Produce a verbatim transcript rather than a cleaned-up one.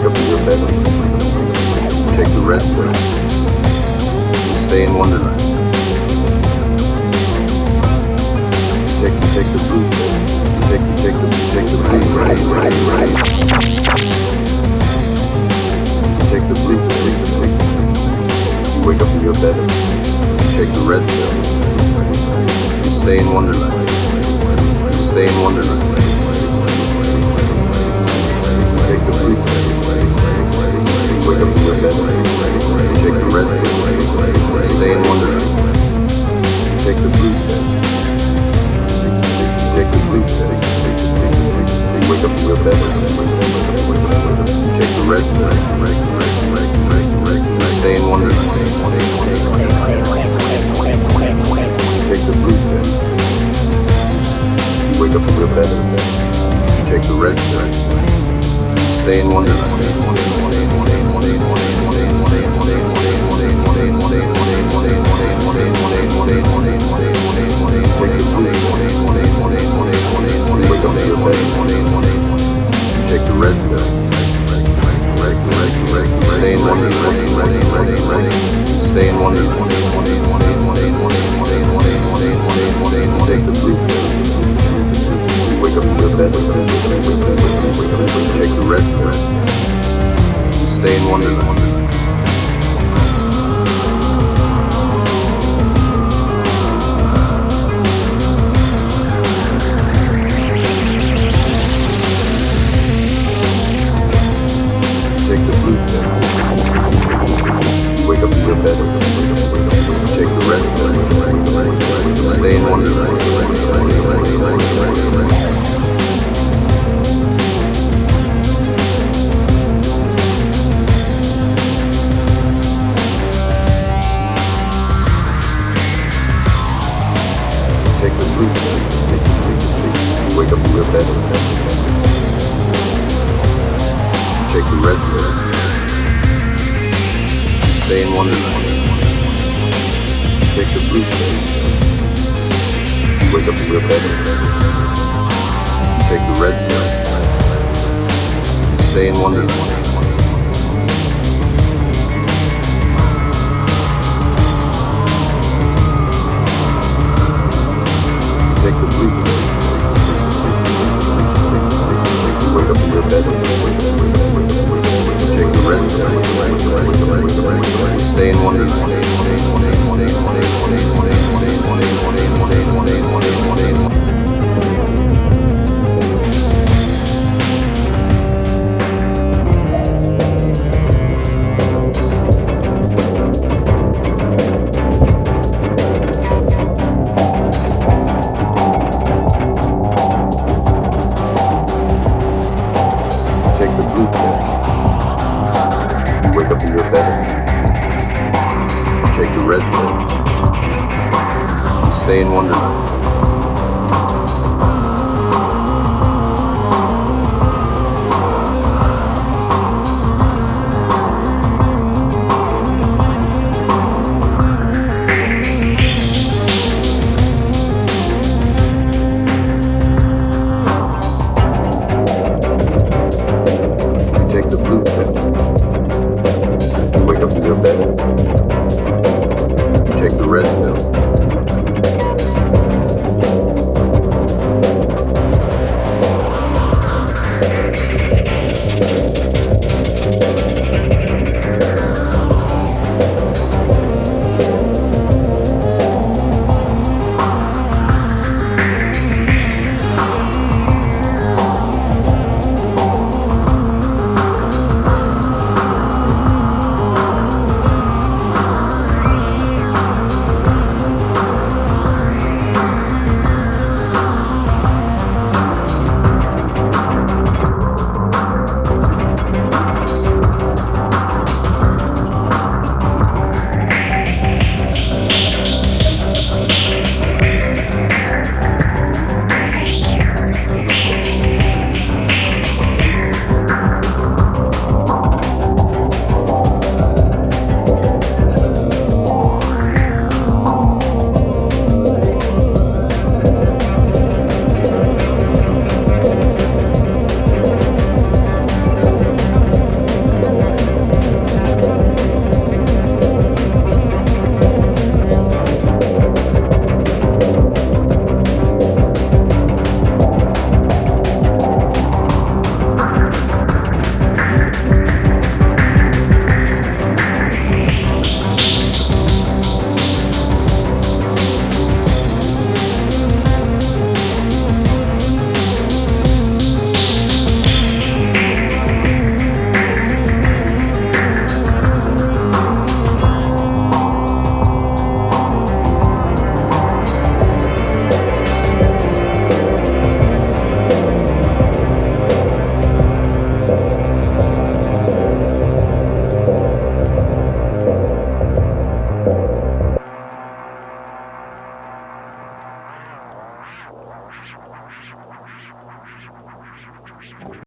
wake up in your bed. You take the red pill. You stay in Wonderland. You take, you take the blue pill. You take, you take the, you take the blue, right, right, right. You take the blue pill. Take the, take the, you wake up in your bed. You take the red pill. You stay in Wonderland. You stay in Wonderland. You take the blue pill. You wake up in your bed. You take the red pill. You stay in Wonderland. You take the blue pill. You take the blue pill. You wake up in your bed. You take the red pill. You stay in Wonderland. You take the blue pill. You wake up in your bed. You take the red pill. You stay in Wonderland. Take the red pill. Stay in Wonderland. Stay in Wonderland. Take the blue pill. You wake up in your bed. Take the red pill. Stay in Wonderland. Take the blue pill. You wake up in your bed. Take the red pill. Stay in Wonderland. Take the blue pill. You wake up in your bed. Take the red pill. Stay in Wonderland. Take the blue pill. You wake up in your bed. Take the red pill. Stay in Wonderland. Take the blue pill. You wake up in your bed. Take the red pill. Stay in Wonderland. Take the blue pill. You wake up in your bed. Take the red pill. Stay in Wonderland.